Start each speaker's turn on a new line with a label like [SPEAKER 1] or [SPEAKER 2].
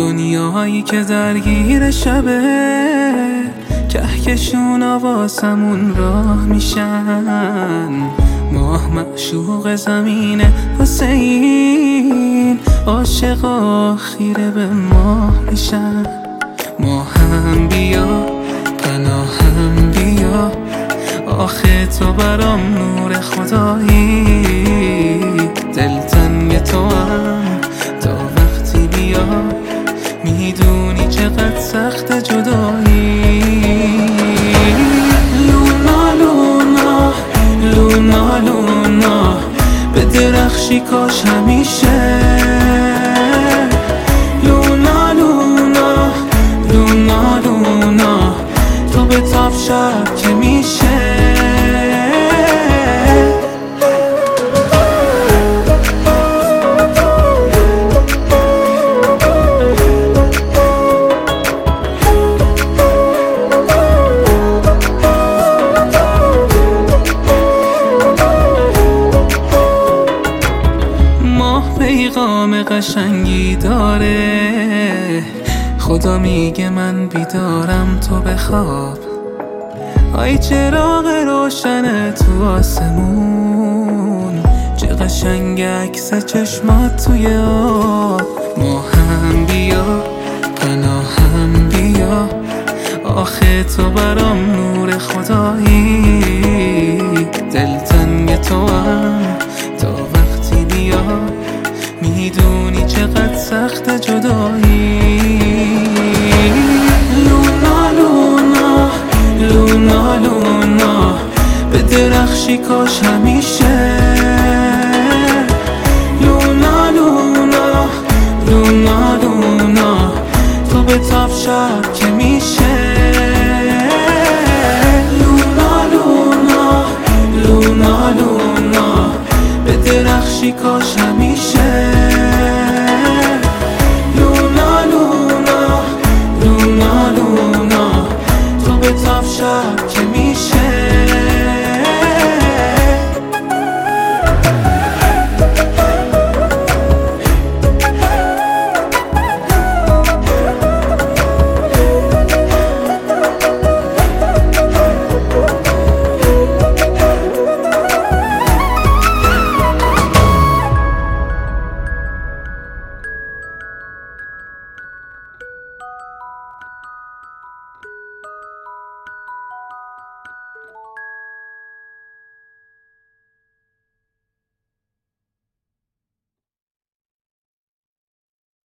[SPEAKER 1] دنیایی که درگیر شبه، کهکشون واسمون راه میشن. ماه معشوق زمینه واسه این عاشقا خیره به ماه میشن. ما هم بیا پناهم بیا، آخه تو برام نور خدایی. دلتنگ تو هم تا وقتی بیا، میدونی چقدر سخت جدایی. لونا لونا لونا لونا، به درخشی کاش همیشه. لونا لونا لونا لونا، تو به تاب شب که میشه. پیغام قشنگی داره، خدا میگه من بیدارم تو بخواب. آی چراغ روشن تو آسمون، چه قشنگ عکس چشمات توی آب. ما هم بیا پناهم بیا، آخه تو برام نور خدایی. دلتنگ تو هم تا وقتی بیا، میدونی چقدر سخت جدایی. لونا لونا لونا لونا، به درخشی کاش همیشه. لونا لونا لونا لونا، تو به تاب شب که میشه. لونا لونا لونا لونا، به درخشی کاش همیشه.